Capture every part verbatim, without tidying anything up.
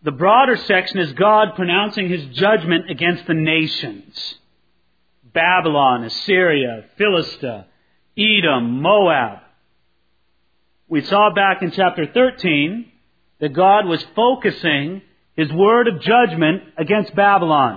The broader section is God pronouncing His judgment against the nations. Babylon, Assyria, Philistia, Edom, Moab. We saw back in chapter thirteen that God was focusing His word of judgment against Babylon.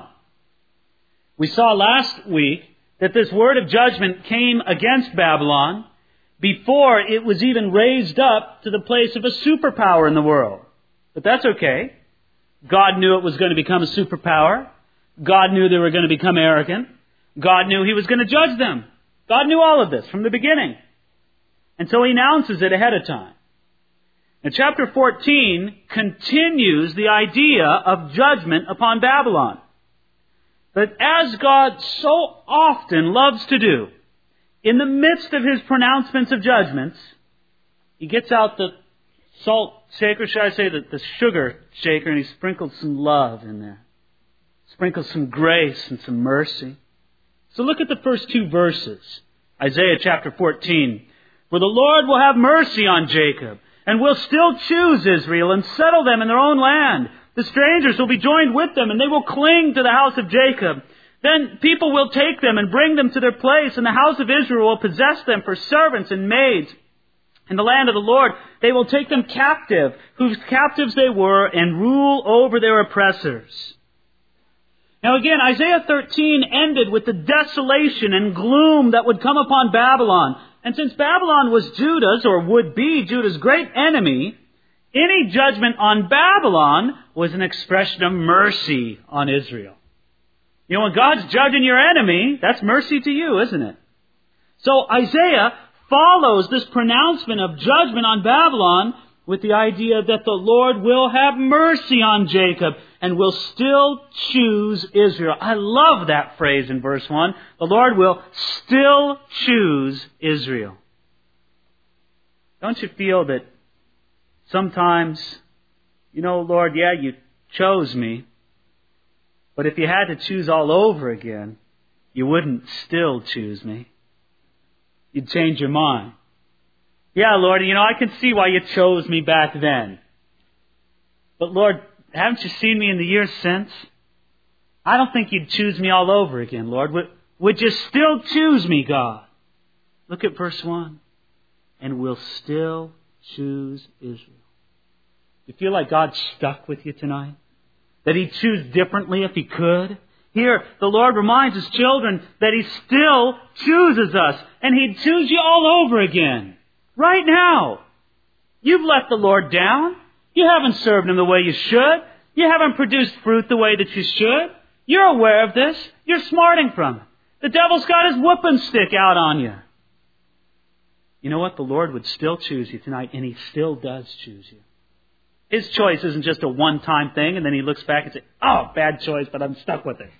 We saw last week that this word of judgment came against Babylon before it was even raised up to the place of a superpower in the world. But that's okay. God knew it was going to become a superpower. God knew they were going to become arrogant. God knew He was going to judge them. God knew all of this from the beginning. And so He announces it ahead of time. And chapter fourteen continues the idea of judgment upon Babylon. But as God so often loves to do, in the midst of His pronouncements of judgments, He gets out the salt shaker, should I say the, the sugar shaker, and He sprinkles some love in there. Sprinkles some grace and some mercy. So look at the first two verses. Isaiah chapter fourteen. For the Lord will have mercy on Jacob, and will still choose Israel, and settle them in their own land. The strangers will be joined with them, and they will cling to the house of Jacob. Then people will take them and bring them to their place, and the house of Israel will possess them for servants and maids. In the land of the Lord, they will take them captive, whose captives they were, and rule over their oppressors. Now again, Isaiah thirteen ended with the desolation and gloom that would come upon Babylon. And since Babylon was Judah's, or would be Judah's great enemy, any judgment on Babylon was an expression of mercy on Israel. You know, when God's judging your enemy, that's mercy to you, isn't it? So Isaiah follows this pronouncement of judgment on Babylon with the idea that the Lord will have mercy on Jacob and will still choose Israel. I love that phrase in verse one. The Lord will still choose Israel. Don't you feel that sometimes, you know, Lord, yeah, you chose me, but if you had to choose all over again, you wouldn't still choose me. You'd change your mind. Yeah, Lord, you know, I can see why you chose me back then. But Lord, haven't you seen me in the years since? I don't think you'd choose me all over again, Lord. Would, would you still choose me, God? Look at verse one. And will still choose Israel. You feel like God's stuck with you tonight? That He'd choose differently if He could? Here, the Lord reminds His children that He still chooses us. And He'd choose you all over again. Right now. You've let the Lord down. You haven't served Him the way you should. You haven't produced fruit the way that you should. You're aware of this. You're smarting from it. The devil's got his whooping stick out on you. You know what? The Lord would still choose you tonight, and He still does choose you. His choice isn't just a one-time thing, and then He looks back and says, oh, bad choice, but I'm stuck with it.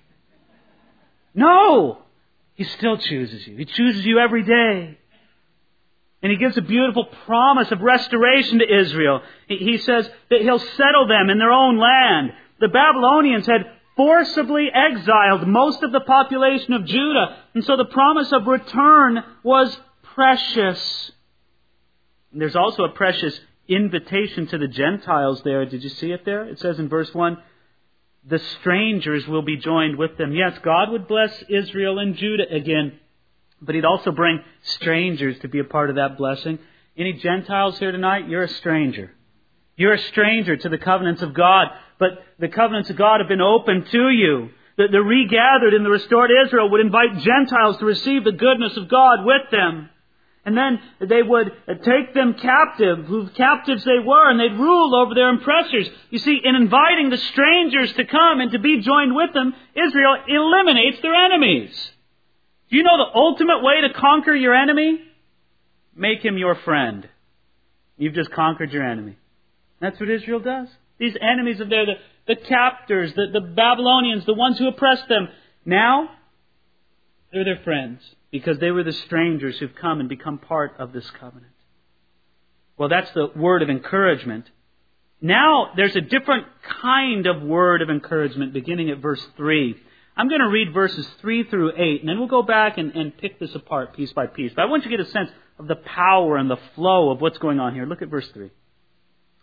No! He still chooses you. He chooses you every day. And He gives a beautiful promise of restoration to Israel. He says that He'll settle them in their own land. The Babylonians had forcibly exiled most of the population of Judah. And so the promise of return was precious. And there's also a precious invitation to the Gentiles there. Did you see it there? It says in verse one, the strangers will be joined with them. Yes, God would bless Israel and Judah again. But He'd also bring strangers to be a part of that blessing. Any Gentiles here tonight? You're a stranger. You're a stranger to the covenants of God. But the covenants of God have been open to you. The, the regathered in the restored Israel would invite Gentiles to receive the goodness of God with them. And then they would take them captive, whose captives they were, and they'd rule over their oppressors. You see, in inviting the strangers to come and to be joined with them, Israel eliminates their enemies. Do you know the ultimate way to conquer your enemy? Make him your friend. You've just conquered your enemy. That's what Israel does. These enemies of theirs, the, the captors, the, the Babylonians, the ones who oppressed them, now they're their friends because they were the strangers who've come and become part of this covenant. Well, that's the word of encouragement. Now there's a different kind of word of encouragement beginning at verse three. I'm going to read verses three through eight, and then we'll go back and, and pick this apart piece by piece. But I want you to get a sense of the power and the flow of what's going on here. Look at verse three.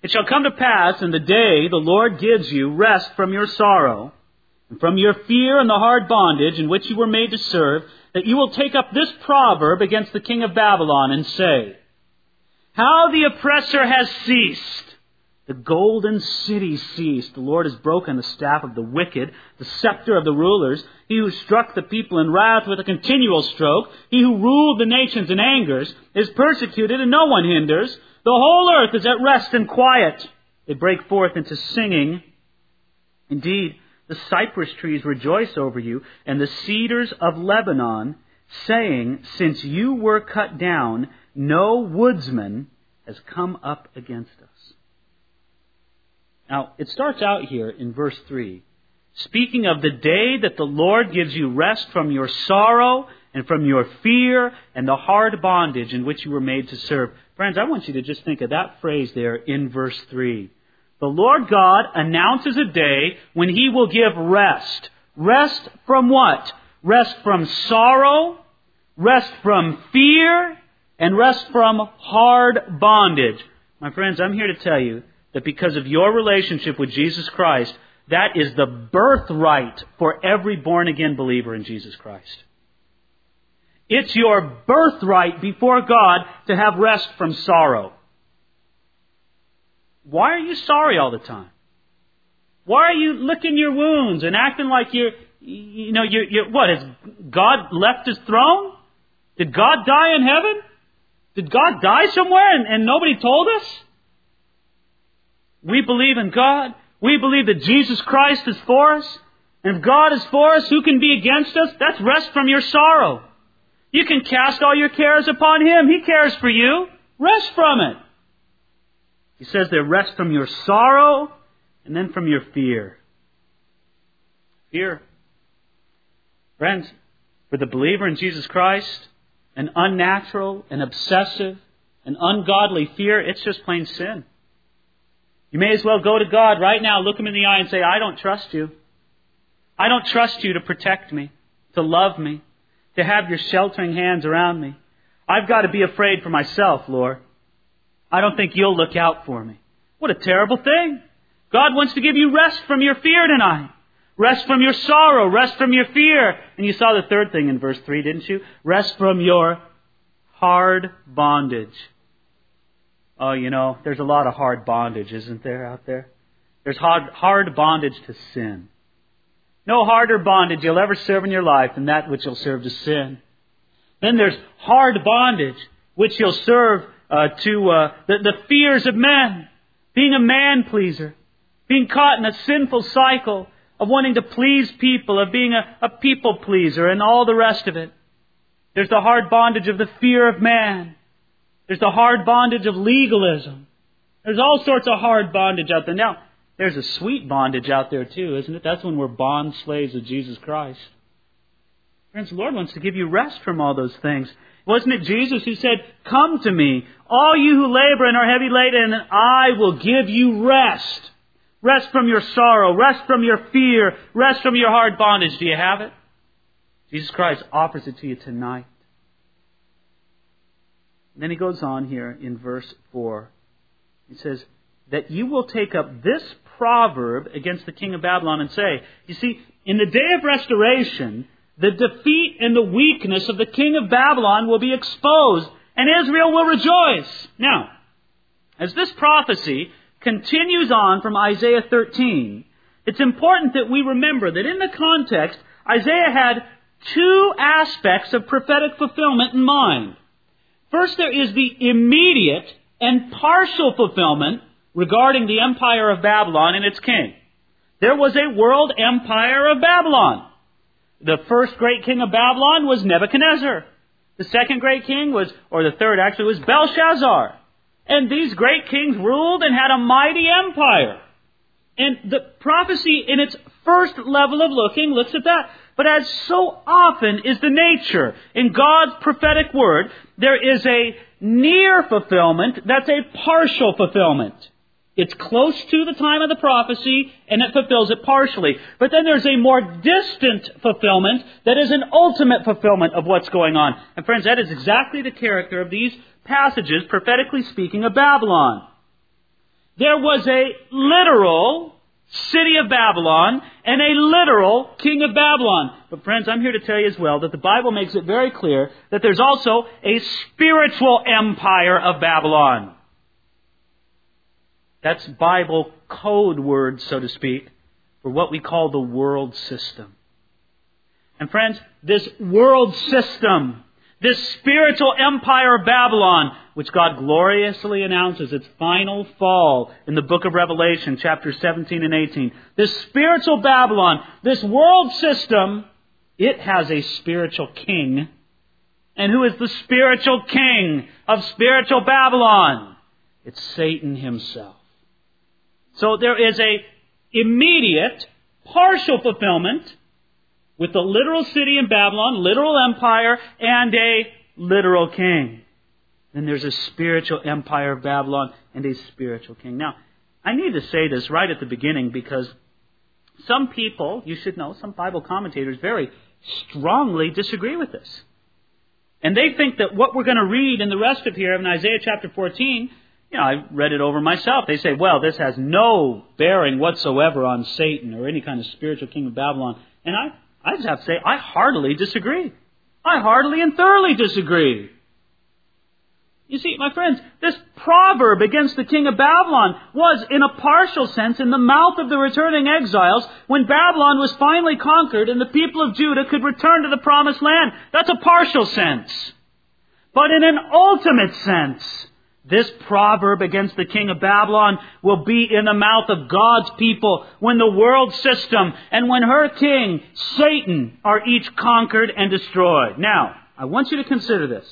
It shall come to pass in the day the Lord gives you rest from your sorrow, and from your fear and the hard bondage in which you were made to serve, that you will take up this proverb against the king of Babylon and say, how the oppressor has ceased. The golden city ceased. The Lord has broken the staff of the wicked, the scepter of the rulers. He who struck the people in wrath with a continual stroke, he who ruled the nations in angers, is persecuted and no one hinders. The whole earth is at rest and quiet. They break forth into singing. Indeed, the cypress trees rejoice over you, and the cedars of Lebanon, saying, since you were cut down, no woodsman has come up against us. Now, it starts out here in verse three, speaking of the day that the Lord gives you rest from your sorrow and from your fear and the hard bondage in which you were made to serve. Friends, I want you to just think of that phrase there in verse three. The Lord God announces a day when He will give rest. Rest from what? Rest from sorrow, rest from fear, and rest from hard bondage. My friends, I'm here to tell you that because of your relationship with Jesus Christ, that is the birthright for every born-again believer in Jesus Christ. It's your birthright before God to have rest from sorrow. Why are you sorry all the time? Why are you licking your wounds and acting like you're, you know, you're, you're what, has God left His throne? Did God die in heaven? Did God die somewhere and, and nobody told us? We believe in God. We believe that Jesus Christ is for us. And if God is for us, who can be against us? That's rest from your sorrow. You can cast all your cares upon Him. He cares for you. Rest from it. He says there, rest from your sorrow and then from your fear. Fear. Friends, for the believer in Jesus Christ, an unnatural, an obsessive, an ungodly fear, it's just plain sin. You may as well go to God right now, look Him in the eye and say, I don't trust You. I don't trust You to protect me, to love me, to have Your sheltering hands around me. I've got to be afraid for myself, Lord. I don't think You'll look out for me. What a terrible thing. God wants to give you rest from your fear tonight. Rest from your sorrow. Rest from your fear. And you saw the third thing in verse three, didn't you? Rest from your hard bondage. Oh, you know, there's a lot of hard bondage, isn't there, out there? There's hard, hard bondage to sin. No harder bondage you'll ever serve in your life than that which you'll serve to sin. Then there's hard bondage which you'll serve uh, to uh, the, the fears of men. Being a man-pleaser. Being caught in a sinful cycle of wanting to please people, of being a, a people-pleaser and all the rest of it. There's the hard bondage of the fear of man. There's the hard bondage of legalism. There's all sorts of hard bondage out there. Now, there's a sweet bondage out there too, isn't it? That's when we're bond slaves of Jesus Christ. Friends, the Lord wants to give you rest from all those things. Wasn't it Jesus who said, come to me, all you who labor and are heavy laden, and I will give you rest. Rest from your sorrow, rest from your fear, rest from your hard bondage. Do you have it? Jesus Christ offers it to you tonight. Then He goes on here in verse four. He says, that you will take up this proverb against the king of Babylon and say, you see, in the day of restoration, the defeat and the weakness of the king of Babylon will be exposed, and Israel will rejoice. Now, as this prophecy continues on from Isaiah thirteen, it's important that we remember that in the context, Isaiah had two aspects of prophetic fulfillment in mind. First, there is the immediate and partial fulfillment regarding the empire of Babylon and its king. There was a world empire of Babylon. The first great king of Babylon was Nebuchadnezzar. The second great king was, or the third actually, was Belshazzar. And these great kings ruled and had a mighty empire. And the prophecy in its first level of looking looks at that. But as so often is the nature in God's prophetic word, there is a near fulfillment that's a partial fulfillment. It's close to the time of the prophecy, and it fulfills it partially. But then there's a more distant fulfillment that is an ultimate fulfillment of what's going on. And friends, that is exactly the character of these passages, prophetically speaking, of Babylon. there was a literal city of Babylon and a literal king of Babylon. But friends, I'm here to tell you as well that the Bible makes it very clear that there's also a spiritual empire of Babylon. That's Bible code words, so to speak, for what we call the world system. And friends, this world system, this spiritual empire of Babylon, which God gloriously announces its final fall in the book of Revelation, chapters seventeen and eighteen. This spiritual Babylon, this world system, it has a spiritual king. And who is the spiritual king of spiritual Babylon? It's Satan himself. So there is a immediate, partial fulfillment with the literal city in Babylon, literal empire, and a literal king. Then there's a spiritual empire of Babylon and a spiritual king. Now, I need to say this right at the beginning because some people, you should know, some Bible commentators very strongly disagree with this. And they think that what we're going to read in the rest of here in Isaiah chapter fourteen, you know, I read it over myself. They say, well, this has no bearing whatsoever on Satan or any kind of spiritual king of Babylon. And I, I just have to say, I heartily disagree. I heartily and thoroughly disagree. You see, my friends, this proverb against the king of Babylon was, in a partial sense, in the mouth of the returning exiles when Babylon was finally conquered and the people of Judah could return to the promised land. That's a partial sense. But in an ultimate sense, this proverb against the king of Babylon will be in the mouth of God's people when the world system and when her king, Satan, are each conquered and destroyed. Now, I want you to consider this.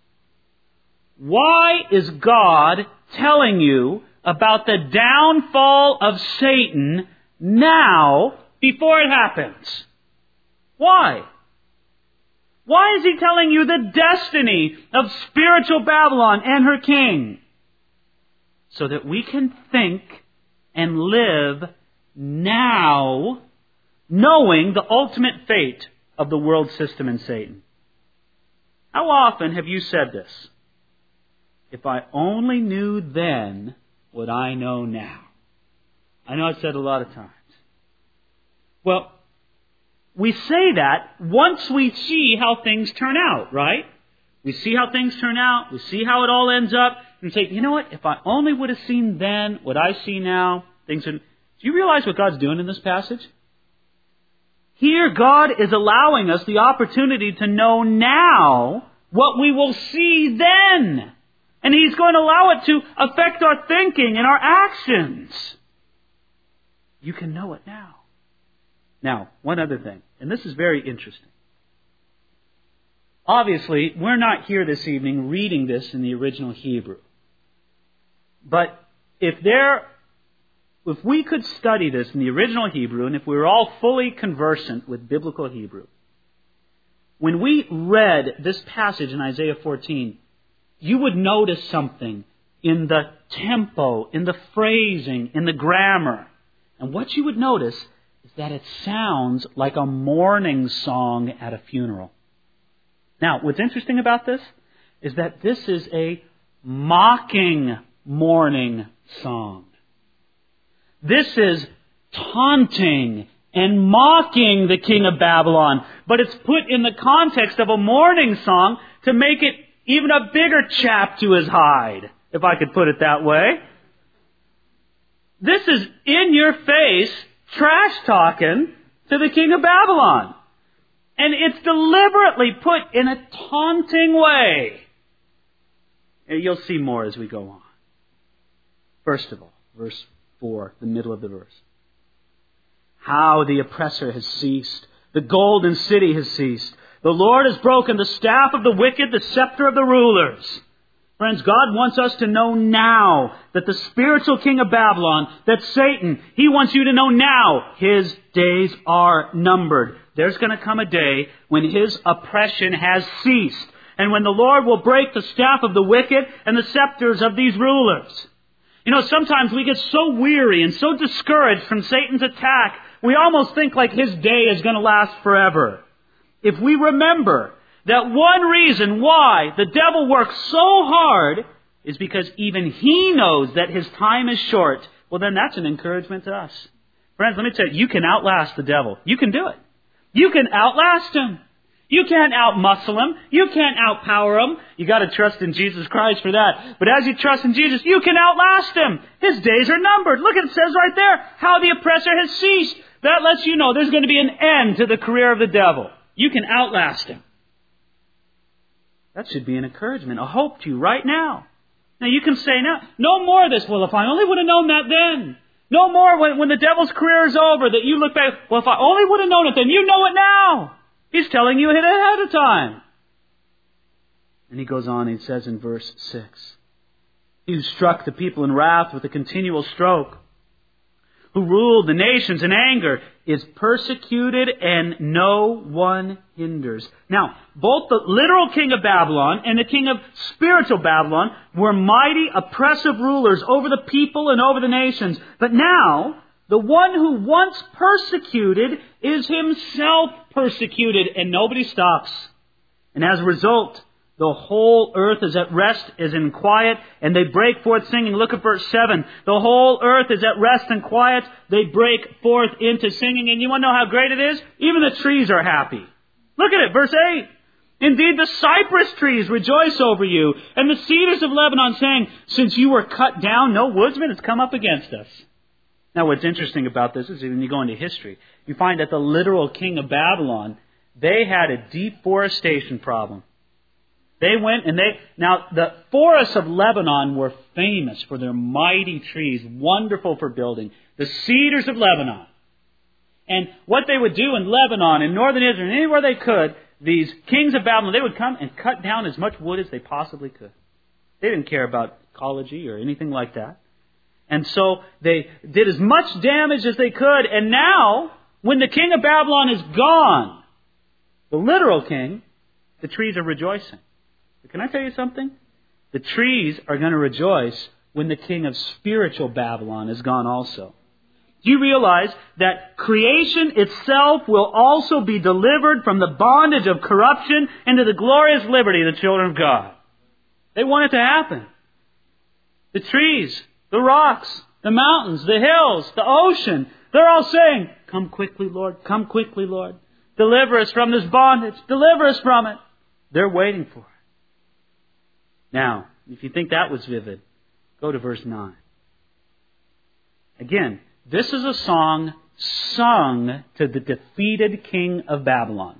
Why is God telling you about the downfall of Satan now before it happens? Why? Why is he telling you the destiny of spiritual Babylon and her king? So that we can think and live now knowing the ultimate fate of the world system and Satan. How often have you said this? If I only knew then what I know now. I know I've said it a lot of times. Well, we say that once we see how things turn out, right? We see how things turn out. We see how it all ends up. And say, you know what? If I only would have seen then what I see now, things would... Do you realize what God's doing in this passage? Here, God is allowing us the opportunity to know now what we will see then. And He's going to allow it to affect our thinking and our actions. You can know it now. Now, one other thing, and this is very interesting. Obviously, we're not here this evening reading this in the original Hebrew. But if there, if we could study this in the original Hebrew, and if we were all fully conversant with biblical Hebrew, when we read this passage in Isaiah fourteen, you would notice something in the tempo, in the phrasing, in the grammar. And what you would notice is that it sounds like a mourning song at a funeral. Now, what's interesting about this is that this is a mocking mourning song. This is taunting and mocking the king of Babylon, but it's put in the context of a mourning song to make it even a bigger chap to his hide, if I could put it that way. This is in your face trash talking to the king of Babylon. And it's deliberately put in a taunting way. And you'll see more as we go on. First of all, verse four, the middle of the verse. How the oppressor has ceased. The golden city has ceased. The Lord has broken the staff of the wicked, the scepter of the rulers. Friends, God wants us to know now that the spiritual king of Babylon, that Satan, he wants you to know now his days are numbered. There's going to come a day when his oppression has ceased, and when the Lord will break the staff of the wicked and the scepters of these rulers. You know, sometimes we get so weary and so discouraged from Satan's attack, we almost think like his day is going to last forever. If we remember that one reason why the devil works so hard is because even he knows that his time is short. Well, then that's an encouragement to us. Friends, let me tell you, you can outlast the devil. You can do it. You can outlast him. You can't outmuscle him. You can't outpower him. You got to trust in Jesus Christ for that. But as you trust in Jesus, you can outlast him. His days are numbered. Look, it says right there how the oppressor has ceased. That lets you know there's going to be an end to the career of the devil. You can outlast him. That should be an encouragement, a hope to you right now. Now you can say now, no more of this. Well, if I only would have known that then. No more when, when the devil's career is over that you look back. Well, if I only would have known it then. You know it now. He's telling you it ahead of time. And he goes on, he says in verse six, He who struck the people in wrath with a continual stroke, who ruled the nations in anger, is persecuted and no one hinders. Now, both the literal king of Babylon and the king of spiritual Babylon were mighty, oppressive rulers over the people and over the nations. But now, the one who once persecuted is himself persecuted, and nobody stops. And as a result, the whole earth is at rest, is in quiet, and they break forth singing. Look at verse seven. The whole earth is at rest and quiet. They break forth into singing. And you want to know how great it is? Even the trees are happy. Look at it, verse eight. Indeed, the cypress trees rejoice over you, and the cedars of Lebanon saying, Since you were cut down, no woodsman has come up against us. Now, what's interesting about this is when you go into history, you find that the literal king of Babylon, they had a deforestation problem. They went and they... Now, the forests of Lebanon were famous for their mighty trees, wonderful for building. The cedars of Lebanon. And what they would do in Lebanon, in northern Israel, anywhere they could, these kings of Babylon, they would come and cut down as much wood as they possibly could. They didn't care about ecology or anything like that. And so they did as much damage as they could. And now, when the king of Babylon is gone, the literal king, the trees are rejoicing. Can I tell you something? The trees are going to rejoice when the king of spiritual Babylon is gone also. Do you realize that creation itself will also be delivered from the bondage of corruption into the glorious liberty of the children of God? They want it to happen. The trees, the rocks, the mountains, the hills, the ocean, they're all saying, Come quickly, Lord. Come quickly, Lord. Deliver us from this bondage. Deliver us from it. They're waiting for it. Now, if you think that was vivid, go to verse nine. Again, this is a song sung to the defeated king of Babylon.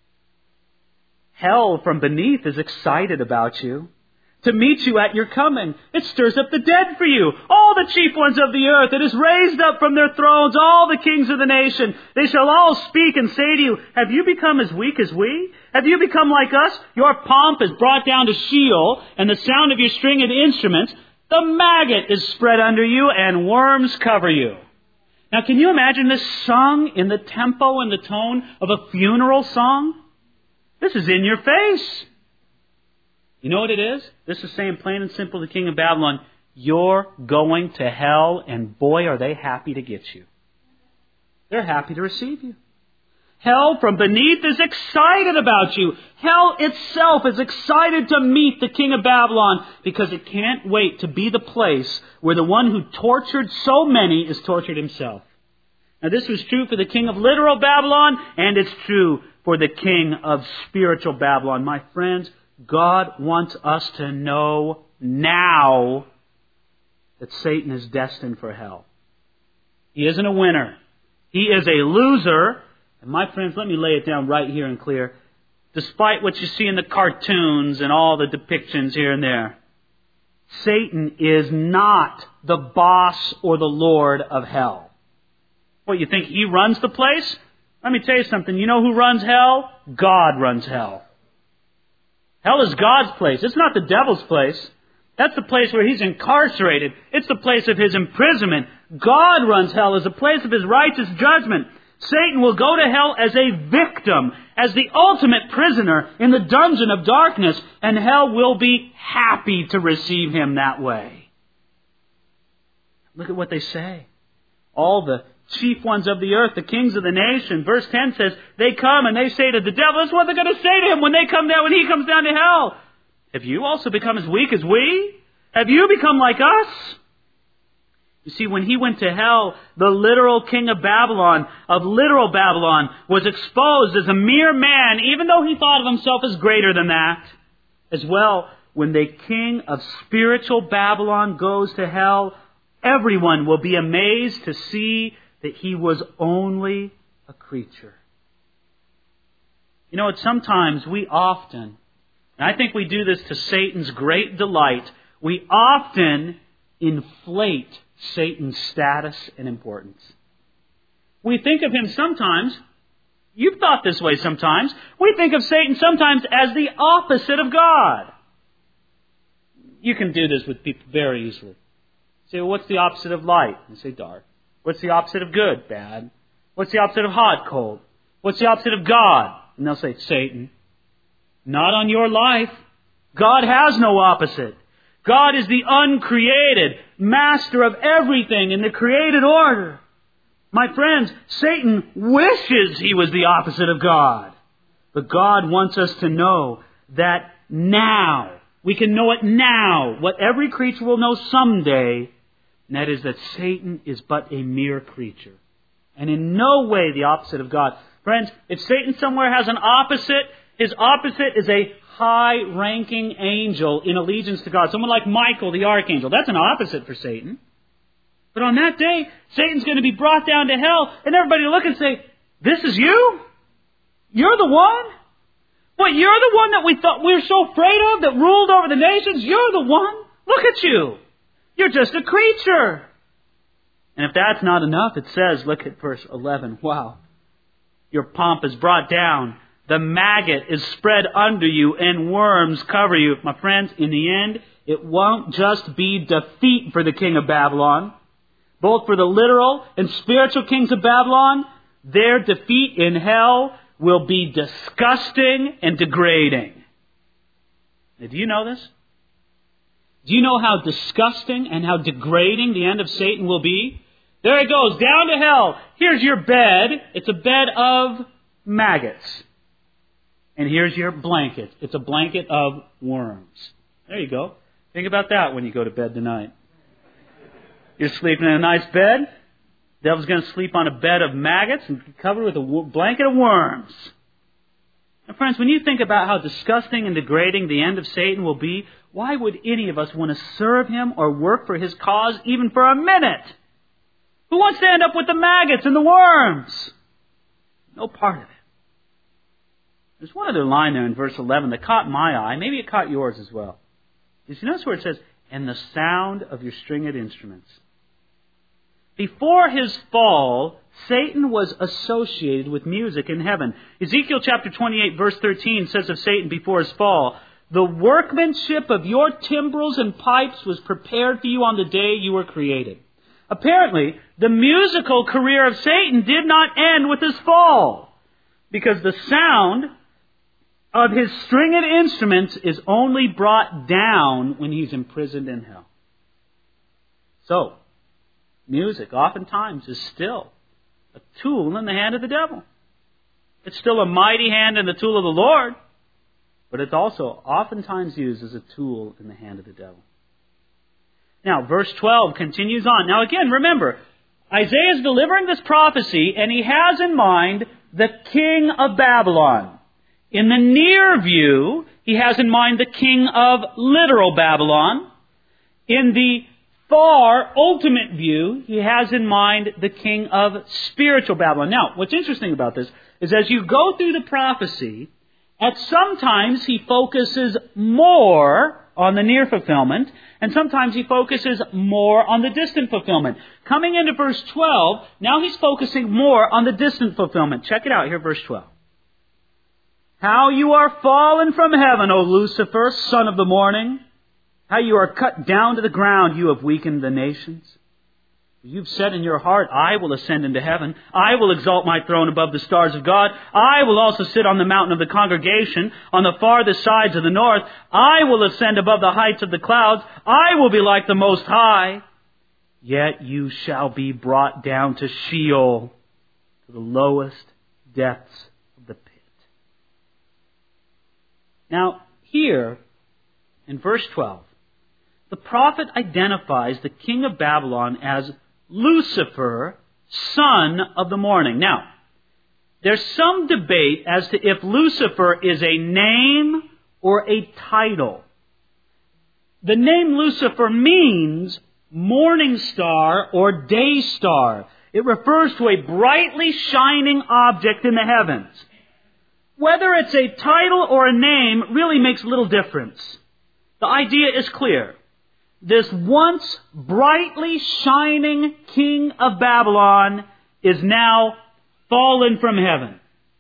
Hell from beneath is excited about you, to meet you at your coming. It stirs up the dead for you, all the chief ones of the earth. It is raised up from their thrones, all the kings of the nation. They shall all speak and say to you, Have you become as weak as we? Have you become like us? Your pomp is brought down to Sheol, and the sound of your stringed instruments. The maggot is spread under you, and worms cover you. Now, can you imagine this sung in the tempo and the tone of a funeral song? This is in your face. You know what it is? This is saying plain and simple to the king of Babylon, You're going to hell, and boy, are they happy to get you. They're happy to receive you. Hell from beneath is excited about you. Hell itself is excited to meet the king of Babylon because it can't wait to be the place where the one who tortured so many is tortured himself. Now, this was true for the king of literal Babylon, and it's true for the king of spiritual Babylon. My friends, God wants us to know now that Satan is destined for hell. He isn't a winner. He is a loser. And my friends, let me lay it down right here and clear. Despite what you see in the cartoons and all the depictions here and there, Satan is not the boss or the lord of hell. What, you think he runs the place? Let me tell you something. You know who runs hell? God runs hell. Hell is God's place. It's not the devil's place. That's the place where he's incarcerated. It's the place of his imprisonment. God runs hell as a place of his righteous judgment. Satan will go to hell as a victim, as the ultimate prisoner in the dungeon of darkness, and hell will be happy to receive him that way. Look at what they say. All the chief ones of the earth, the kings of the nation. Verse ten says, they come and they say to the devil, this is what they're going to say to him when they come down, when he comes down to hell. Have you also become as weak as we? Have you become like us? You see, when he went to hell, the literal king of Babylon, of literal Babylon, was exposed as a mere man, even though he thought of himself as greater than that. As well, when the king of spiritual Babylon goes to hell, everyone will be amazed to see that he was only a creature. You know, it's sometimes we often, and I think we do this to Satan's great delight, we often inflate Satan's status and importance. We think of him sometimes, you've thought this way sometimes, we think of Satan sometimes as the opposite of God. You can do this with people very easily. You say, well, what's the opposite of light? You say, dark. What's the opposite of good? Bad. What's the opposite of hot? Cold. What's the opposite of God? And they'll say, Satan. Not on your life. God has no opposite. God is the uncreated master of everything in the created order. My friends, Satan wishes he was the opposite of God. But God wants us to know that now, we can know it now, what every creature will know someday, and that is that Satan is but a mere creature. And in no way the opposite of God. Friends, if Satan somewhere has an opposite, his opposite is a high-ranking angel in allegiance to God. Someone like Michael, the archangel. That's an opposite for Satan. But on that day, Satan's going to be brought down to hell, and everybody will look and say, this is you? You're the one? What, you're the one that we thought we were so afraid of, that ruled over the nations? You're the one? Look at you. You're just a creature. And if that's not enough, it says, look at verse eleven. Wow. Your pomp is brought down. The maggot is spread under you, and worms cover you. My friends, in the end, it won't just be defeat for the king of Babylon. Both for the literal and spiritual kings of Babylon, their defeat in hell will be disgusting and degrading. Now, do you know this? Do you know how disgusting and how degrading the end of Satan will be? There it goes, down to hell. Here's your bed. It's a bed of maggots. And here's your blanket. It's a blanket of worms. There you go. Think about that when you go to bed tonight. You're sleeping in a nice bed. The devil's going to sleep on a bed of maggots and covered with a blanket of worms. Now, friends, when you think about how disgusting and degrading the end of Satan will be, why would any of us want to serve him or work for his cause even for a minute? Who wants to end up with the maggots and the worms? No part of it. There's one other line there in verse eleven that caught my eye. Maybe it caught yours as well. You see, notice where it says, and the sound of your stringed instruments. Before his fall, Satan was associated with music in heaven. Ezekiel chapter twenty-eight verse thirteen says of Satan before his fall, the workmanship of your timbrels and pipes was prepared for you on the day you were created. Apparently, the musical career of Satan did not end with his fall, because the sound of his stringed instruments is only brought down when he's imprisoned in hell. So, music oftentimes is still a tool in the hand of the devil. It's still a mighty hand in the tool of the Lord, but it's also oftentimes used as a tool in the hand of the devil. Now, verse twelve continues on. Now again, remember, Isaiah is delivering this prophecy, and he has in mind the king of Babylon. In the near view, he has in mind the king of literal Babylon. In the far ultimate view, he has in mind the king of spiritual Babylon. Now, what's interesting about this is as you go through the prophecy, at sometimes he focuses more on the near fulfillment, and sometimes he focuses more on the distant fulfillment. Coming into verse twelve, now he's focusing more on the distant fulfillment. Check it out here, verse twelve. How you are fallen from heaven, O Lucifer, son of the morning. How you are cut down to the ground, you have weakened the nations. You've said in your heart, I will ascend into heaven. I will exalt my throne above the stars of God. I will also sit on the mountain of the congregation on the farthest sides of the north. I will ascend above the heights of the clouds. I will be like the Most High. Yet you shall be brought down to Sheol, to the lowest depths of the pit. Now, here, in verse twelve, the prophet identifies the king of Babylon as Lucifer, son of the morning. Now, there's some debate as to if Lucifer is a name or a title. The name Lucifer means morning star or day star. It refers to a brightly shining object in the heavens. Whether it's a title or a name really makes little difference. The idea is clear. This once brightly shining king of Babylon is now fallen from heaven.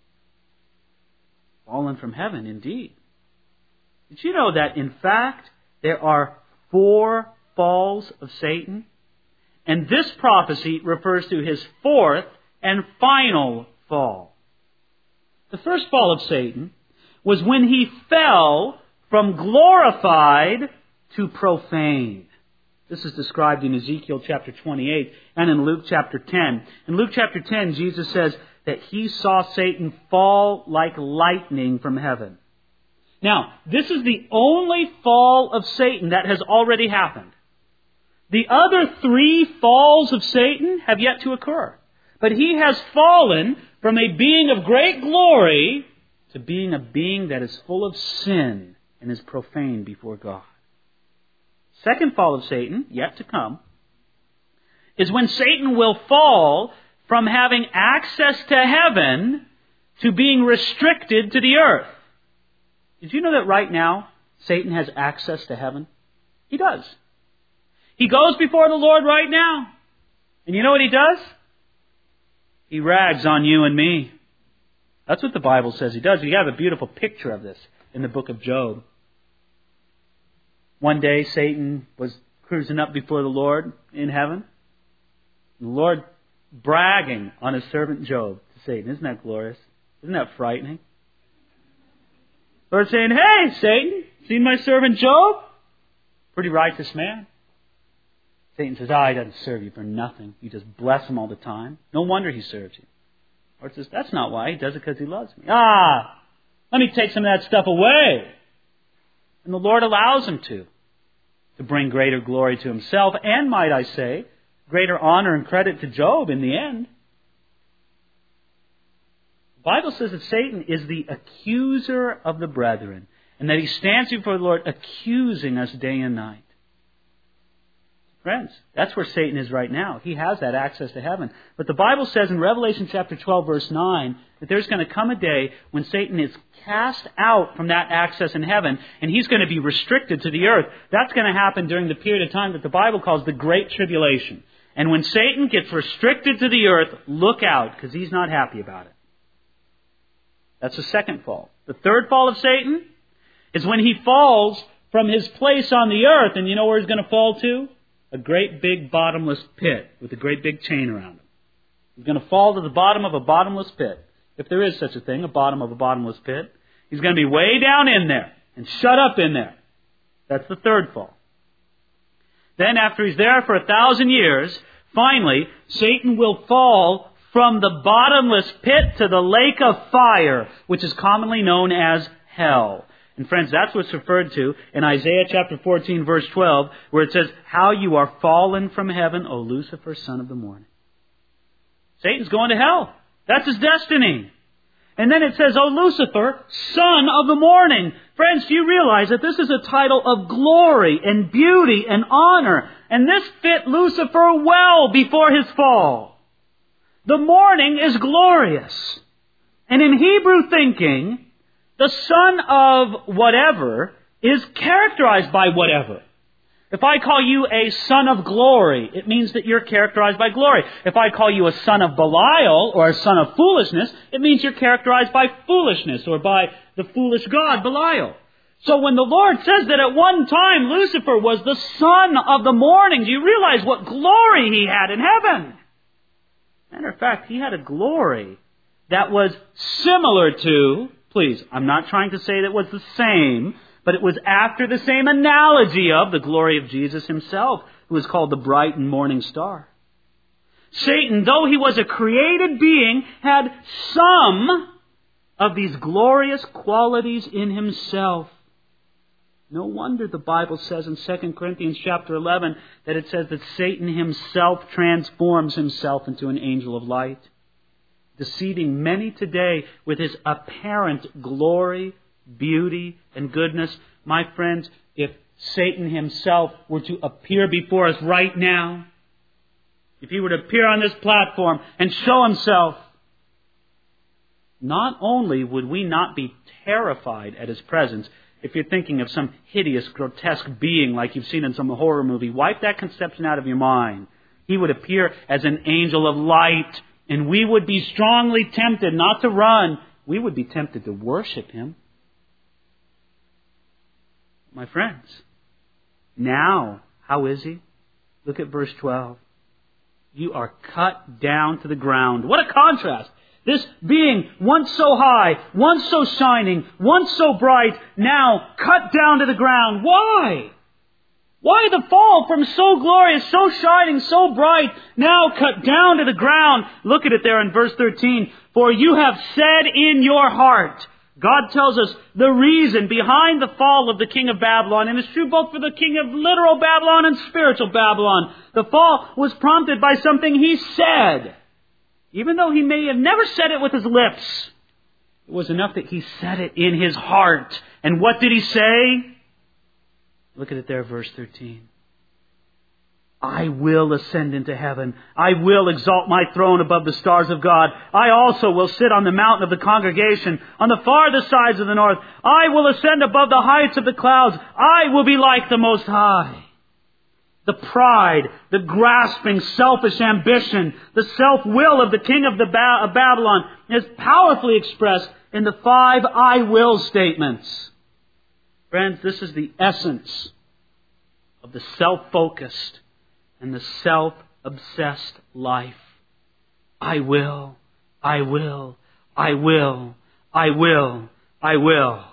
Fallen from heaven, indeed. Did you know that, in fact, there are four falls of Satan? And this prophecy refers to his fourth and final fall. The first fall of Satan was when he fell from glorified to profane. This is described in Ezekiel chapter twenty-eight and in Luke chapter ten. In Luke chapter ten, Jesus says that he saw Satan fall like lightning from heaven. Now, this is the only fall of Satan that has already happened. The other three falls of Satan have yet to occur. But he has fallen from a being of great glory to being a being that is full of sin and is profane before God. Second fall of Satan, yet to come, is when Satan will fall from having access to heaven to being restricted to the earth. Did you know that right now Satan has access to heaven? He does. He goes before the Lord right now. And you know what he does? He rags on you and me. That's what the Bible says he does. We have a beautiful picture of this in the book of Job. One day Satan was cruising up before the Lord in heaven. The Lord bragging on his servant Job to Satan. Isn't that glorious? Isn't that frightening? The Lord saying, "Hey, Satan, seen my servant Job? Pretty righteous man." Satan says, "Ah, he doesn't serve you for nothing. You just bless him all the time. No wonder he serves you." The Lord says, "That's not why. He does it because he loves me." "Ah, let me take some of that stuff away." And the Lord allows him to. To bring greater glory to himself and, might I say, greater honor and credit to Job in the end. The Bible says that Satan is the accuser of the brethren, and that he stands before the Lord accusing us day and night. Friends, that's where Satan is right now. He has that access to heaven. But the Bible says in Revelation chapter twelve, verse nine, that there's going to come a day when Satan is cast out from that access in heaven, and he's going to be restricted to the earth. That's going to happen during the period of time that the Bible calls the Great Tribulation. And when Satan gets restricted to the earth, look out, because he's not happy about it. That's the second fall. The third fall of Satan is when he falls from his place on the earth, and you know where he's going to fall to? A great big bottomless pit with a great big chain around him. He's going to fall to the bottom of a bottomless pit. If there is such a thing, a bottom of a bottomless pit. He's going to be way down in there and shut up in there. That's the third fall. Then after he's there for a thousand years, finally, Satan will fall from the bottomless pit to the lake of fire, which is commonly known as hell. And friends, that's what's referred to in Isaiah chapter fourteen, verse twelve, where it says, "How you are fallen from heaven, O Lucifer, son of the morning." Satan's going to hell. That's his destiny. And then it says, "O Lucifer, son of the morning." Friends, do you realize that this is a title of glory and beauty and honor? And this fit Lucifer well before his fall. The morning is glorious. And in Hebrew thinking, the son of whatever is characterized by whatever. If I call you a son of glory, it means that you're characterized by glory. If I call you a son of Belial or a son of foolishness, it means you're characterized by foolishness or by the foolish god Belial. So when the Lord says that at one time Lucifer was the son of the morning, do you realize what glory he had in heaven? Matter of fact, he had a glory that was similar to, please, I'm not trying to say that it was the same, but it was after the same analogy of the glory of Jesus himself, who is called the bright and morning star. Satan, though he was a created being, had some of these glorious qualities in himself. No wonder the Bible says in Second Corinthians chapter eleven that it says that Satan himself transforms himself into an angel of light, deceiving many today with his apparent glory, beauty, and goodness. My friends, if Satan himself were to appear before us right now, if he were to appear on this platform and show himself, not only would we not be terrified at his presence, if you're thinking of some hideous, grotesque being like you've seen in some horror movie, wipe that conception out of your mind. He would appear as an angel of light, and we would be strongly tempted not to run. We would be tempted to worship him. My friends, now, how is he? Look at verse twelve. You are cut down to the ground. What a contrast! This being, once so high, once so shining, once so bright, now cut down to the ground. Why? Why the fall from so glorious, so shining, so bright, now cut down to the ground? Look at it there in verse thirteen. For you have said in your heart. God tells us the reason behind the fall of the king of Babylon, and it's true both for the king of literal Babylon and spiritual Babylon. The fall was prompted by something he said. Even though he may have never said it with his lips, it was enough that he said it in his heart. And what did he say? Look at it there, verse thirteen. I will ascend into heaven. I will exalt my throne above the stars of God. I also will sit on the mountain of the congregation on the farthest sides of the north. I will ascend above the heights of the clouds. I will be like the Most High. The pride, the grasping, selfish ambition, the self-will of the king of, the ba- of Babylon is powerfully expressed in the five I will statements. Friends, this is the essence of the self-focused and the self-obsessed life. I will, I will, I will, I will, I will.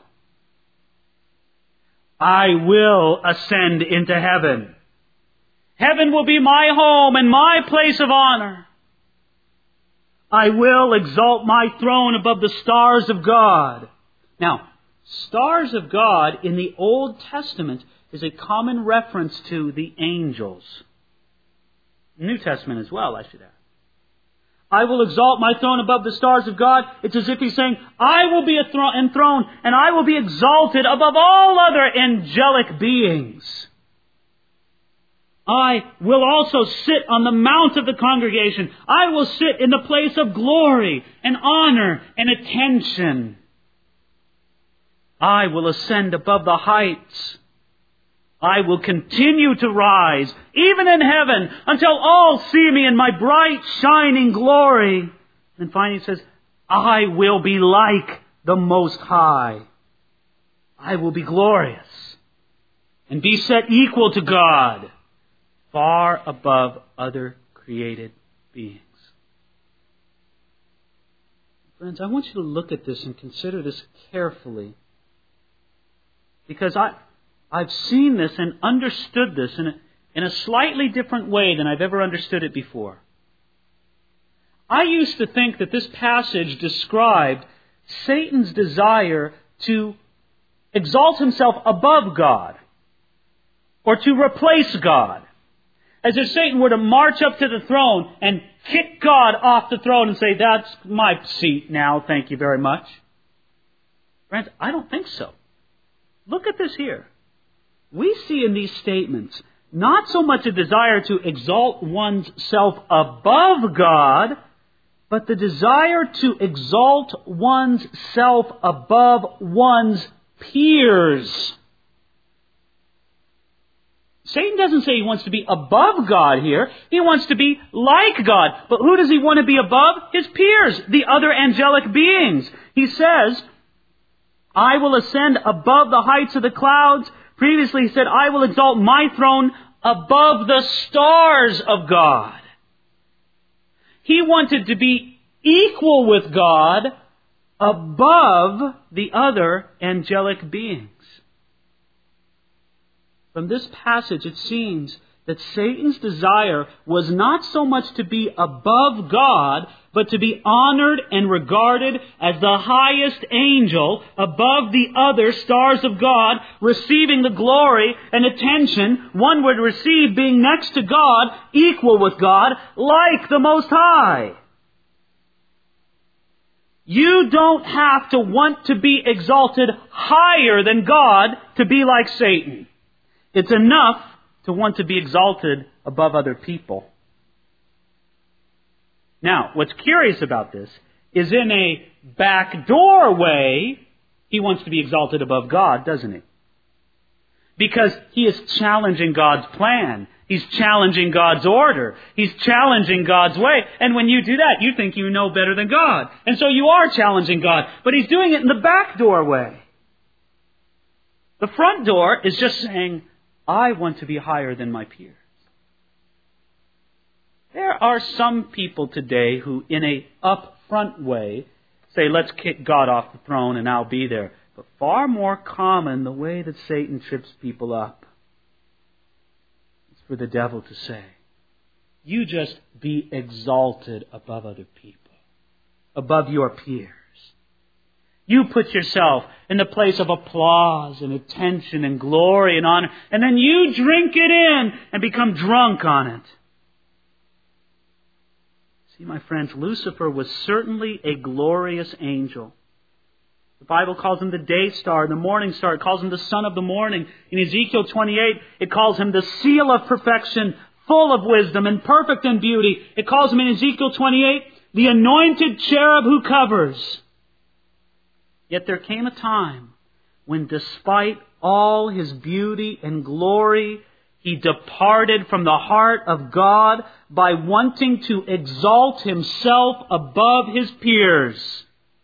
I will ascend into heaven. Heaven will be my home and my place of honor. I will exalt my throne above the stars of God. Now, stars of God in the Old Testament is a common reference to the angels. New Testament as well, I should add. I will exalt my throne above the stars of God. It's as if he's saying, I will be enthroned and I will be exalted above all other angelic beings. I will also sit on the mount of the congregation. I will sit in the place of glory and honor and attention. I will ascend above the heights. I will continue to rise, even in heaven, until all see me in my bright, shining glory. And finally it says, I will be like the Most High. I will be glorious and be set equal to God, far above other created beings. Friends, I want you to look at this and consider this carefully, because I... I've seen this and understood this in a, in a slightly different way than I've ever understood it before. I used to think that this passage described Satan's desire to exalt himself above God or to replace God. As if Satan were to march up to the throne and kick God off the throne and say, that's my seat now, thank you very much. Friends, I don't think so. Look at this here. We see in these statements not so much a desire to exalt one's self above God, but the desire to exalt one's self above one's peers. Satan doesn't say he wants to be above God here. He wants to be like God. But who does he want to be above? His peers, the other angelic beings. He says, I will ascend above the heights of the clouds. Previously he said, I will exalt my throne above the stars of God. He wanted to be equal with God above the other angelic beings. From this passage, it seems that Satan's desire was not so much to be above God, but to be honored and regarded as the highest angel above the other stars of God, receiving the glory and attention one would receive being next to God, equal with God, like the Most High. You don't have to want to be exalted higher than God to be like Satan. It's enough to want to be exalted above other people. Now, what's curious about this is in a backdoor way, he wants to be exalted above God, doesn't he? Because he is challenging God's plan. He's challenging God's order. He's challenging God's way. And when you do that, you think you know better than God. And so you are challenging God. But he's doing it in the backdoor way. The front door is just saying, I want to be higher than my peers. There are some people today who, in a upfront way, say, let's kick God off the throne and I'll be there. But far more common, the way that Satan trips people up, is for the devil to say, you just be exalted above other people, above your peers. You put yourself in the place of applause and attention and glory and honor, and then you drink it in and become drunk on it. See, my friends, Lucifer was certainly a glorious angel. The Bible calls him the day star, the morning star. It calls him the son of the morning. In Ezekiel twenty-eight, it calls him the seal of perfection, full of wisdom and perfect in beauty. It calls him in Ezekiel twenty-eight, the anointed cherub who covers. Yet there came a time when, despite all his beauty and glory, he departed from the heart of God by wanting to exalt himself above his peers.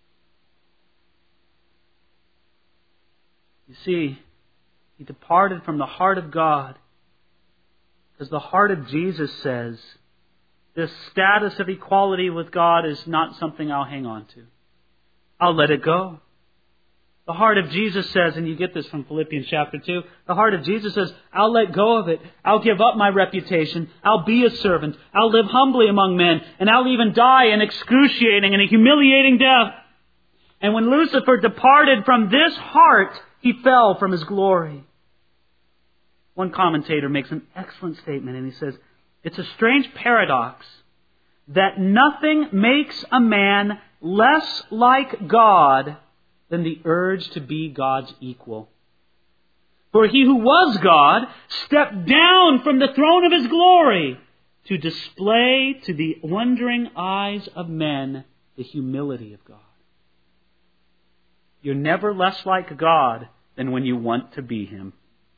You see, he departed from the heart of God because the heart of Jesus says, this status of equality with God is not something I'll hang on to. I'll let it go. The heart of Jesus says, and you get this from Philippians chapter two, the heart of Jesus says, I'll let go of it. I'll give up my reputation. I'll be a servant. I'll live humbly among men. And I'll even die an excruciating and a humiliating death. And when Lucifer departed from this heart, he fell from his glory. One commentator makes an excellent statement, and he says, it's a strange paradox that nothing makes a man less like God than the urge to be God's equal. For he who was God stepped down from the throne of his glory to display to the wondering eyes of men the humility of God. You're never less like God than when you want to be Him.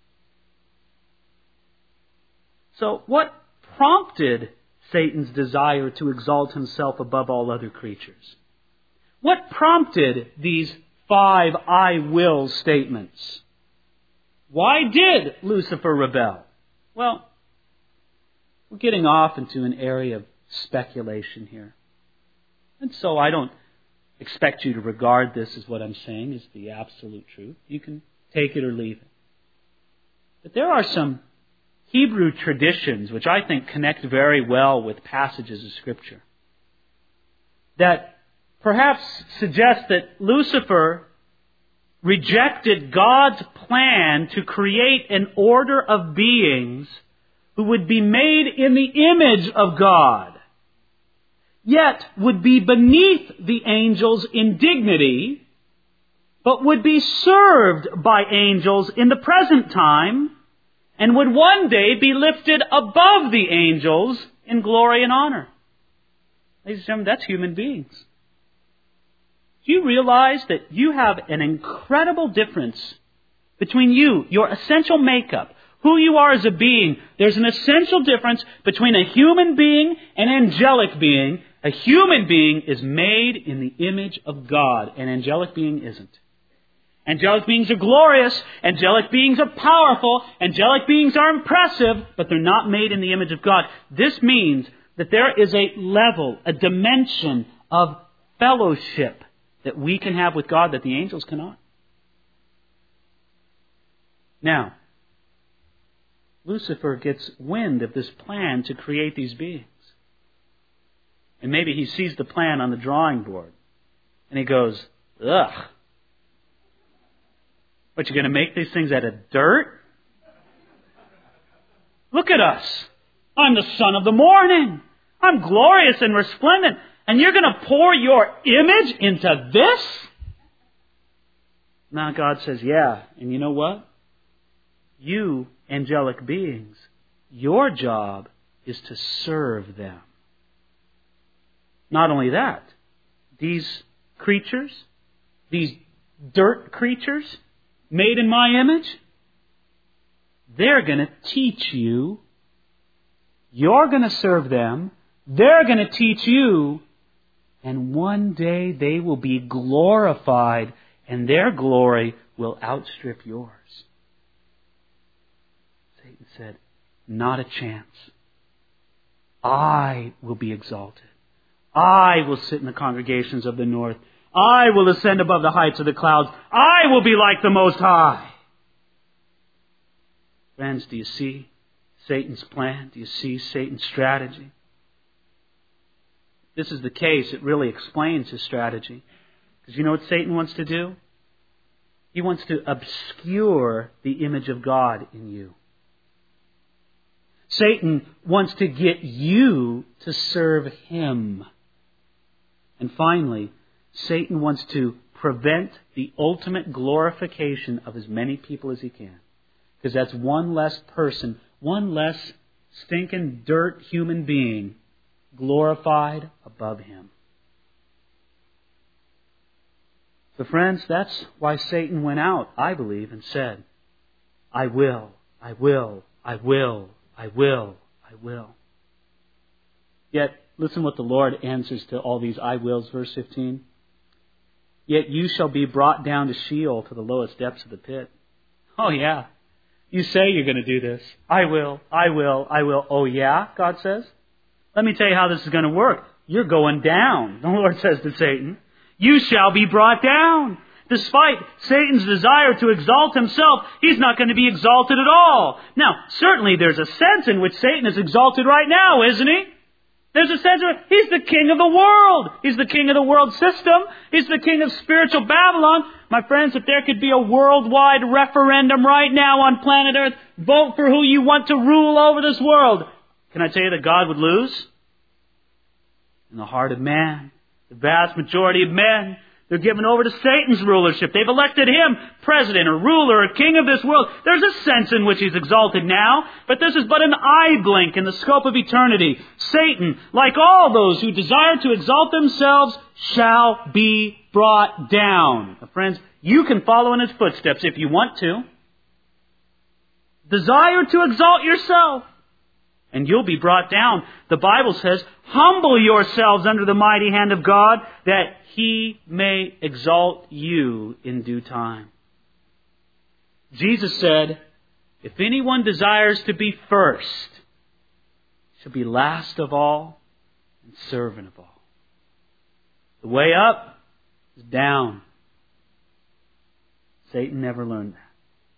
So what prompted Satan's desire to exalt himself above all other creatures? What prompted these five I will statements? Why did Lucifer rebel? Well, we're getting off into an area of speculation here. And so I don't expect you to regard this as what I'm saying is the absolute truth. You can take it or leave it. But there are some Hebrew traditions which I think connect very well with passages of Scripture that perhaps suggest that Lucifer rejected God's plan to create an order of beings who would be made in the image of God, yet would be beneath the angels in dignity, but would be served by angels in the present time, and would one day be lifted above the angels in glory and honor. Ladies and gentlemen, that's human beings. Do you realize that you have an incredible difference between you, your essential makeup, who you are as a being? There's an essential difference between a human being and an angelic being. A human being is made in the image of God. An angelic being isn't. Angelic beings are glorious. Angelic beings are powerful. Angelic beings are impressive, but they're not made in the image of God. This means that there is a level, a dimension of fellowship that we can have with God that the angels cannot. Now, Lucifer gets wind of this plan to create these beings. And maybe he sees the plan on the drawing board. And he goes, ugh. What, you're going to make these things out of dirt? Look at us. I'm the son of the morning. I'm glorious and resplendent. And you're going to pour your image into this? Now God says, yeah. And you know what? You, angelic beings, your job is to serve them. Not only that, these creatures, these dirt creatures made in my image, they're going to teach you. You're going to serve them. They're going to teach you. And one day they will be glorified, and their glory will outstrip yours. Satan said, not a chance. I will be exalted. I will sit in the congregations of the north. I will ascend above the heights of the clouds. I will be like the Most High. Friends, do you see Satan's plan? Do you see Satan's strategy? If this is the case, it really explains his strategy. Because you know what Satan wants to do? He wants to obscure the image of God in you. Satan wants to get you to serve him. And finally, Satan wants to prevent the ultimate glorification of as many people as he can. Because that's one less person, one less stinking dirt human being glorified above him. So friends, that's why Satan went out, I believe, and said, I will, I will, I will, I will, I will. Yet, listen what the Lord answers to all these I wills, verse fifteen. Yet you shall be brought down to Sheol, to the lowest depths of the pit. Oh yeah. You say you're going to do this. I will, I will, I will. Oh yeah, God says. Let me tell you how this is going to work. You're going down, the Lord says to Satan. You shall be brought down. Despite Satan's desire to exalt himself, he's not going to be exalted at all. Now, certainly there's a sense in which Satan is exalted right now, isn't he? There's a sense of, he's the king of the world. He's the king of the world system. He's the king of spiritual Babylon. My friends, if there could be a worldwide referendum right now on planet Earth, vote for who you want to rule over this world. Can I tell you that God would lose? In the heart of man, the vast majority of men, they're given over to Satan's rulership. They've elected him president or ruler or king of this world. There's a sense in which he's exalted now, but this is but an eye blink in the scope of eternity. Satan, like all those who desire to exalt themselves, shall be brought down. Now, friends, you can follow in his footsteps if you want to. Desire to exalt yourself, and you'll be brought down. The Bible says, humble yourselves under the mighty hand of God, that he may exalt you in due time. Jesus said, if anyone desires to be first, he shall be last of all and servant of all. The way up is down. Satan never learned that.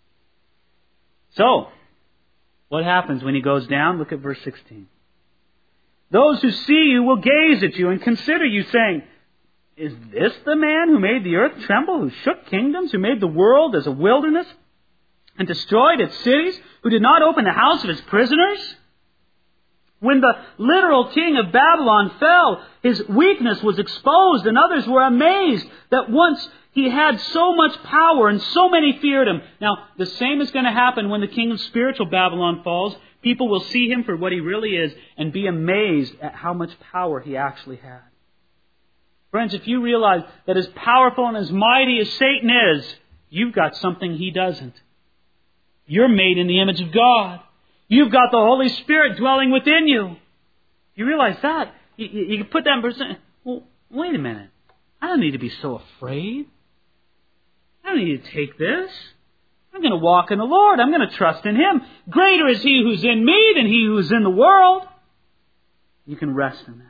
So, what happens when he goes down? Look at verse sixteen. Those who see you will gaze at you and consider you, saying, is this the man who made the earth tremble, who shook kingdoms, who made the world as a wilderness and destroyed its cities, who did not open the house of his prisoners? When the literal king of Babylon fell, his weakness was exposed, and others were amazed that once he had so much power and so many feared him. Now, the same is going to happen when the king of spiritual Babylon falls. People will see him for what he really is and be amazed at how much power he actually had. Friends, if you realize that as powerful and as mighty as Satan is, you've got something he doesn't. You're made in the image of God. You've got the Holy Spirit dwelling within you. You realize that? You, you, you can put that in percent. Well, wait a minute. I don't need to be so afraid. I don't need to take this. I'm going to walk in the Lord. I'm going to trust in him. Greater is he who's in me than he who's in the world. You can rest in that.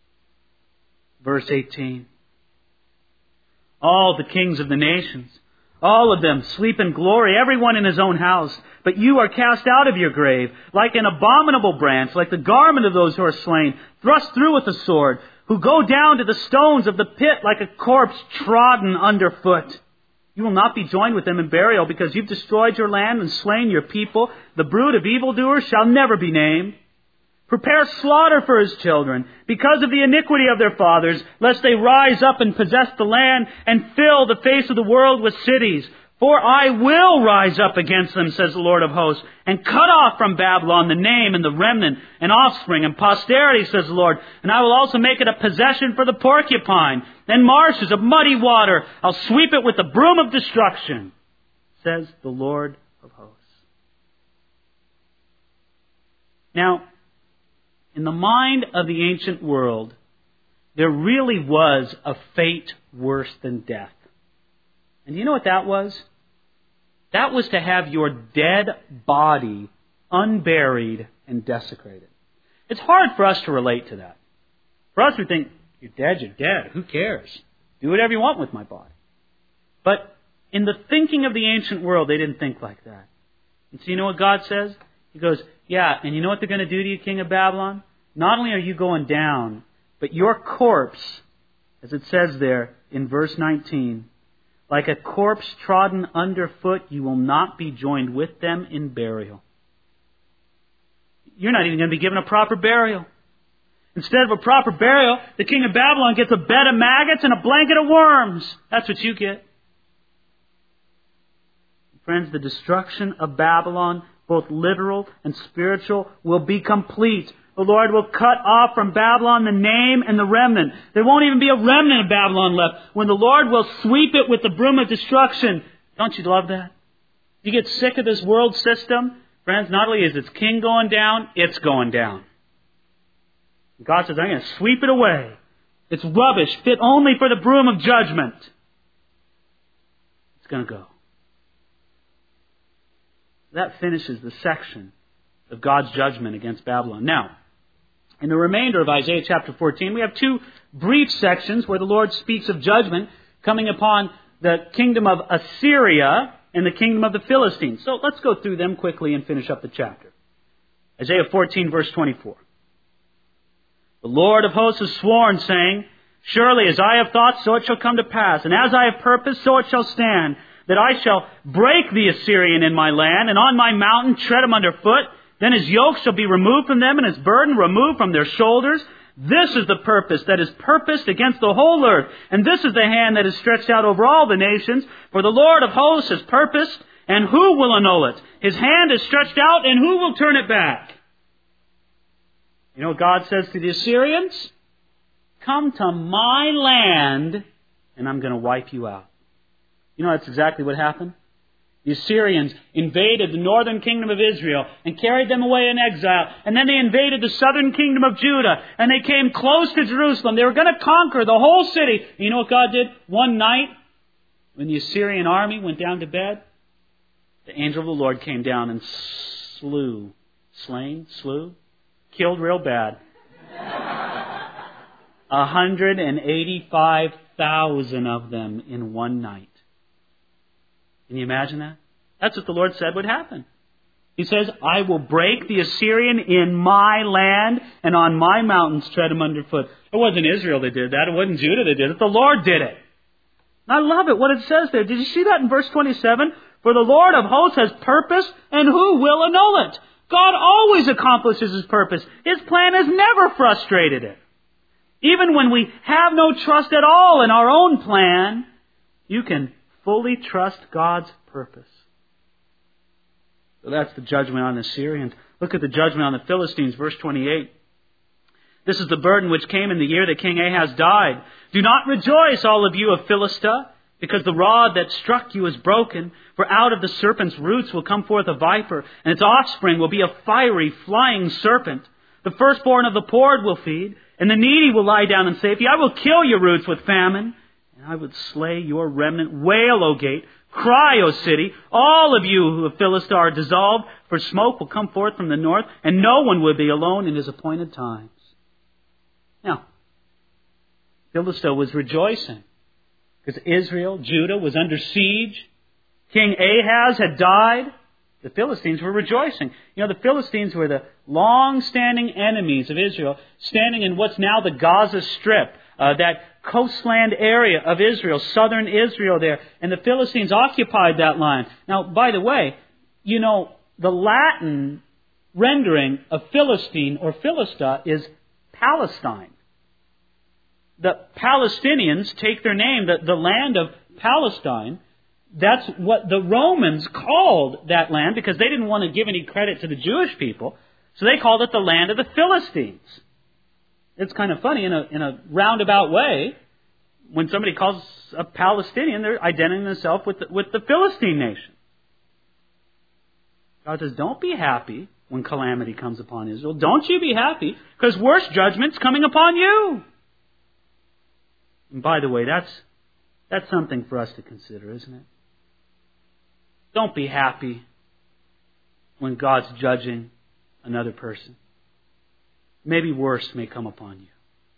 Verse eighteen. All the kings of the nations, All of them sleep in glory, everyone in his own house. But you are cast out of your grave, like an abominable branch, like the garment of those who are slain, thrust through with the sword, who go down to the stones of the pit like a corpse trodden underfoot. You will not be joined with them in burial, because you've destroyed your land and slain your people. The brood of evildoers shall never be named. Prepare slaughter for his children, because of the iniquity of their fathers, lest they rise up and possess the land and fill the face of the world with cities. For I will rise up against them, says the Lord of hosts, and cut off from Babylon the name and the remnant and offspring and posterity, says the Lord. And I will also make it a possession for the porcupine and marshes of muddy water. I'll sweep it with the broom of destruction, says the Lord of hosts. Now, in the mind of the ancient world, there really was a fate worse than death. And you know what that was? That was to have your dead body unburied and desecrated. It's hard for us to relate to that. For us, we think, you're dead, you're dead. Who cares? Do whatever you want with my body. But in the thinking of the ancient world, they didn't think like that. And so you know what God says? He goes, yeah, and you know what they're going to do to you, King of Babylon? Not only are you going down, but your corpse, as it says there in verse nineteen, like a corpse trodden underfoot, you will not be joined with them in burial. You're not even going to be given a proper burial. Instead of a proper burial, the king of Babylon gets a bed of maggots and a blanket of worms. That's what you get. Friends, the destruction of Babylon, both literal and spiritual, will be complete. The Lord will cut off from Babylon the name and the remnant. There won't even be a remnant of Babylon left, when the Lord will sweep it with the broom of destruction. Don't you love that? You get sick of this world system? Friends, not only is its king going down, it's going down. God says, I'm going to sweep it away. It's rubbish, fit only for the broom of judgment. It's going to go. That finishes the section of God's judgment against Babylon. Now, in the remainder of Isaiah chapter fourteen, we have two brief sections where the Lord speaks of judgment coming upon the kingdom of Assyria and the kingdom of the Philistines. So let's go through them quickly and finish up the chapter. Isaiah fourteen, verse twenty-four. The Lord of hosts has sworn, saying, surely as I have thought, so it shall come to pass, and as I have purposed, so it shall stand, that I shall break the Assyrian in my land, and on my mountain tread him under foot. Then his yoke shall be removed from them, and his burden removed from their shoulders. This is the purpose that is purposed against the whole earth, and this is the hand that is stretched out over all the nations. For the Lord of hosts has purposed, and who will annul it? His hand is stretched out, and who will turn it back? You know what God says to the Assyrians? Come to my land, and I'm going to wipe you out. You know, that's exactly what happened. The Assyrians invaded the northern kingdom of Israel and carried them away in exile. And then they invaded the southern kingdom of Judah. And they came close to Jerusalem. They were going to conquer the whole city. And you know what God did? One night, when the Assyrian army went down to bed, the angel of the Lord came down and slew, slain, slew, killed real bad. one hundred eighty-five thousand of them in one night. Can you imagine that? That's what the Lord said would happen. He says, I will break the Assyrian in my land, and on my mountains tread him underfoot. It wasn't Israel that did that. It wasn't Judah that did it. The Lord did it. And I love it, what it says there. Did you see that in verse twenty-seven? For the Lord of hosts has purpose, and who will annul it? God always accomplishes His purpose. His plan has never frustrated it. Even when we have no trust at all in our own plan, you can fully trust God's purpose. So that's the judgment on the Assyrians. Look at the judgment on the Philistines, verse twenty-eight. This is the burden which came in the year that King Ahaz died. Do not rejoice, all of you of Philistia, because the rod that struck you is broken. For out of the serpent's roots will come forth a viper, and its offspring will be a fiery, flying serpent. The firstborn of the poor will feed, and the needy will lie down in safety. I will kill your roots with famine, and I would slay your remnant. Wail, O gate. Cry, O city. All of you who of Philistia are dissolved, for smoke will come forth from the north, and no one will be alone in his appointed times. Now, Philistia was rejoicing, because Israel, Judah, was under siege. King Ahaz had died, the Philistines were rejoicing. You know, the Philistines were the long-standing enemies of Israel, standing in what's now the Gaza Strip, uh, that coastland area of Israel, southern Israel there. And the Philistines occupied that land. Now, by the way, you know, the Latin rendering of Philistine or Philistia is Palestine. The Palestinians take their name, the, the land of Palestine. That's what the Romans called that land because they didn't want to give any credit to the Jewish people. So they called it the land of the Philistines. It's kind of funny in a, in a roundabout way. When somebody calls a Palestinian, they're identifying themselves with the, with the Philistine nation. God says, don't be happy when calamity comes upon Israel. Don't you be happy because worse judgment's coming upon you. And by the way, that's that's something for us to consider, isn't it? Don't be happy when God's judging another person. Maybe worse may come upon you.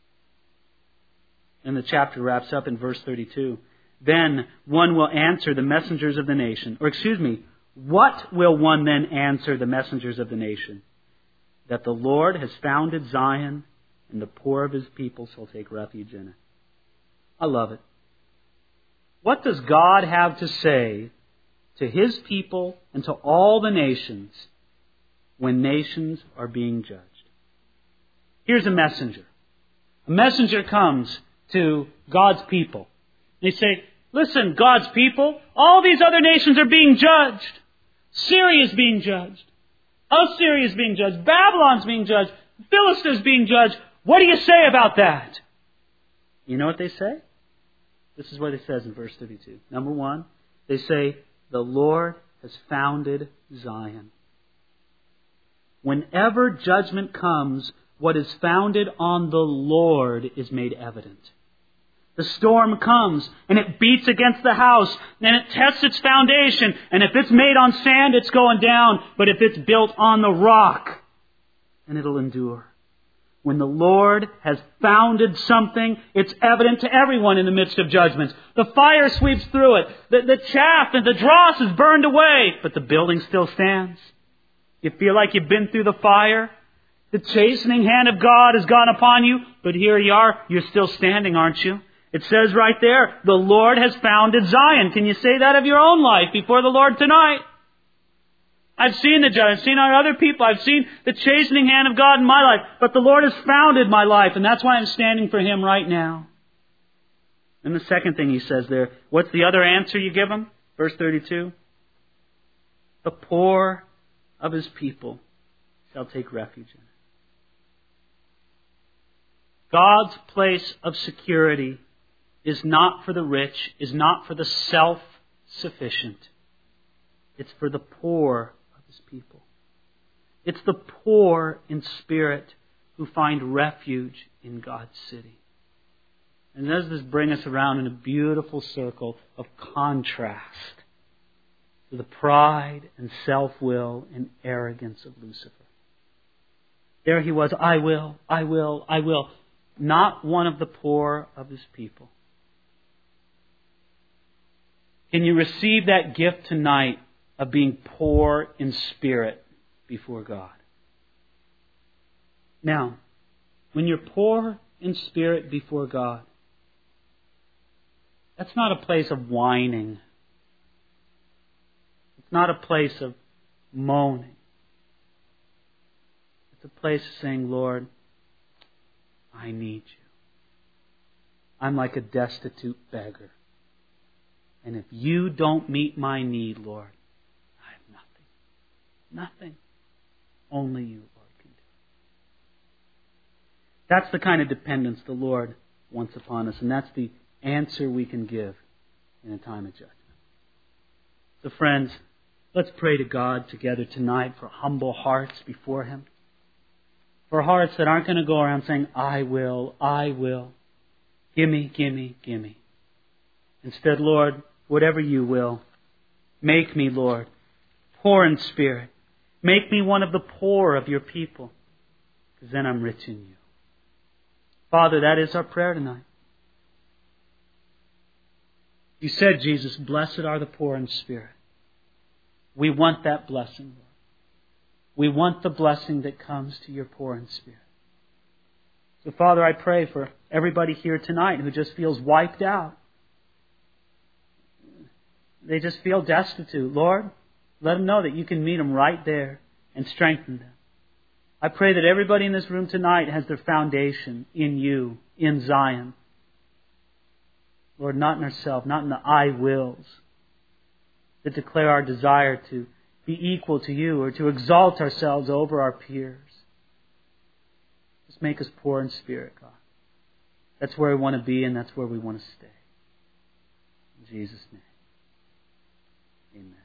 And the chapter wraps up in verse thirty-two. Then one will answer the messengers of the nation. Or excuse me, what will one then answer the messengers of the nation? That the Lord has founded Zion, and the poor of his people shall take refuge in it. I love it. What does God have to say to his people and to all the nations when nations are being judged? Here's a messenger. A messenger comes to God's people. They say, listen, God's people, all these other nations are being judged. Syria is being judged. Assyria is being judged. Babylon's being judged. Philistia is being judged. What do you say about that? You know what they say? This is what it says in verse thirty-two. Number one, they say, the Lord has founded Zion. Whenever judgment comes, what is founded on the Lord is made evident. The storm comes and it beats against the house and it tests its foundation. And if it's made on sand, it's going down. But if it's built on the rock, then it'll endure. When the Lord has founded something, it's evident to everyone in the midst of judgments. The fire sweeps through it. The, the chaff and the dross is burned away. But the building still stands. You feel like you've been through the fire. The chastening hand of God has gone upon you. But here you are. You're still standing, aren't you? It says right there, the Lord has founded Zion. Can you say that of your own life before the Lord tonight? I've seen the judge. I've seen our other people. I've seen the chastening hand of God in my life. But the Lord has founded my life. And that's why I'm standing for Him right now. And the second thing He says there, what's the other answer you give Him? Verse thirty-two. The poor of His people shall take refuge in it. God's place of security is not for the rich, is not for the self-sufficient. It's for the poor of His people. It's the poor in spirit who find refuge in God's city. And does this bring us around in a beautiful circle of contrast to the pride and self-will and arrogance of Lucifer. There he was, I will, I will, I will. Not one of the poor of his people. Can you receive that gift tonight of being poor in spirit before God? Now, when you're poor in spirit before God, that's not a place of whining. It's not a place of moaning. It's a place of saying, Lord, I need you. I'm like a destitute beggar. And if you don't meet my need, Lord, I have nothing. Nothing. Only you, Lord, can do. That's the kind of dependence the Lord wants upon us. And that's the answer we can give in a time of judgment. So friends, let's pray to God together tonight for humble hearts before Him. For hearts that aren't going to go around saying, I will, I will. Gimme, gimme, gimme. Instead, Lord, whatever you will, make me, Lord, poor in spirit. Make me one of the poor of your people, because then I'm rich in you. Father, that is our prayer tonight. You said, Jesus, blessed are the poor in spirit. We want that blessing, Lord. We want the blessing that comes to your poor in spirit. So, Father, I pray for everybody here tonight who just feels wiped out. They just feel destitute. Lord, let them know that you can meet them right there and strengthen them. I pray that everybody in this room tonight has their foundation in you, in Zion. Lord, not in ourselves, not in the I wills that declare our desire to be equal to you or to exalt ourselves over our peers. Just make us poor in spirit, God. That's where we want to be and that's where we want to stay. In Jesus' name. Amen.